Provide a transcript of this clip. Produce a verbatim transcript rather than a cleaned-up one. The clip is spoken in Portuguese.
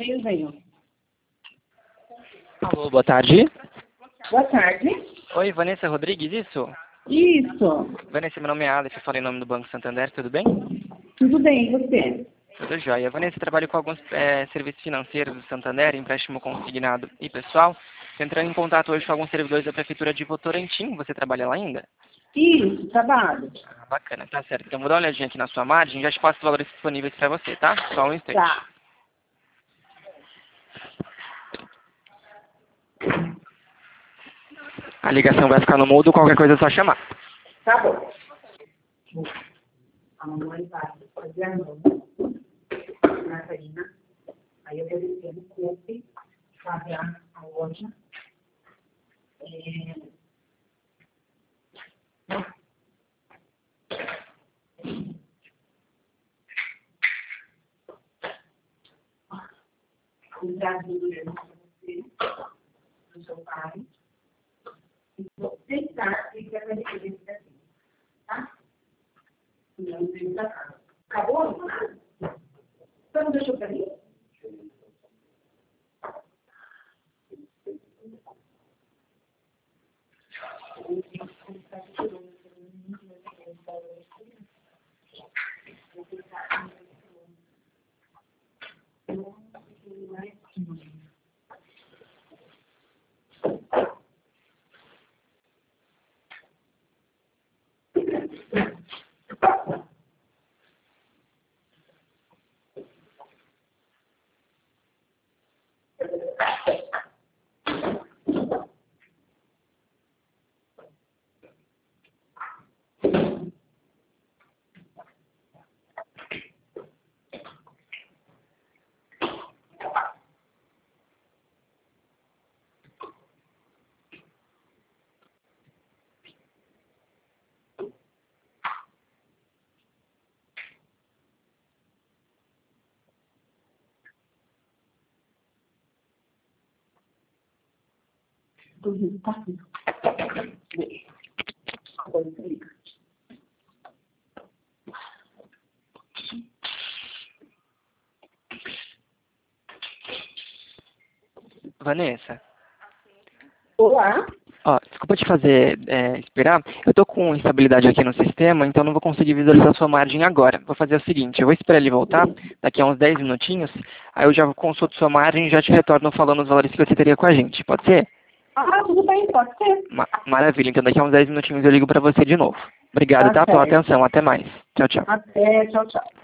Venho, venho. Alô, boa tarde. Boa tarde. Oi, Vanessa Rodrigues, isso? Isso. Vanessa, meu nome é Alex, eu falei em nome do Banco Santander, tudo bem? Tudo bem, e você? Tudo jóia. Vanessa, eu trabalho com alguns é, serviços financeiros do Santander, empréstimo consignado e pessoal. Estou entrando em contato hoje com alguns servidores da Prefeitura de Votorantim. Você trabalha lá ainda? Isso, trabalho. Ah, bacana, tá certo. Então vou dar uma olhadinha aqui na sua margem e já te passo os valores disponíveis para você, tá? Só um instante. Tá. A ligação vai ficar no mudo, qualquer coisa é só chamar. Tá bom. A mamãe vai fazer a mão, Margarina. Aí eu vou descer no coupe, fazer a loja. É... O Brasil para você, do seu pai. E vou tentar que vai fazer isso daqui, tá? Não tem da casa. Acabou? Você não deixou pra mim? Tudo tá aqui. Agora você liga. Vanessa, Olá. ó, desculpa te fazer é, esperar. Eu tô com instabilidade aqui no sistema, então não vou conseguir visualizar sua margem agora. Vou fazer o seguinte, eu vou esperar ele voltar, daqui a uns dez minutinhos, aí eu já consulto sua margem e já te retorno falando os valores que você teria com a gente. Pode ser? Ah, tudo bem, pode ser. Ma- maravilha, então daqui a uns dez minutinhos eu ligo pra você de novo. Obrigado, Tá tá, pela certo. atenção. Até mais. Tchau, tchau. Até, tchau, tchau.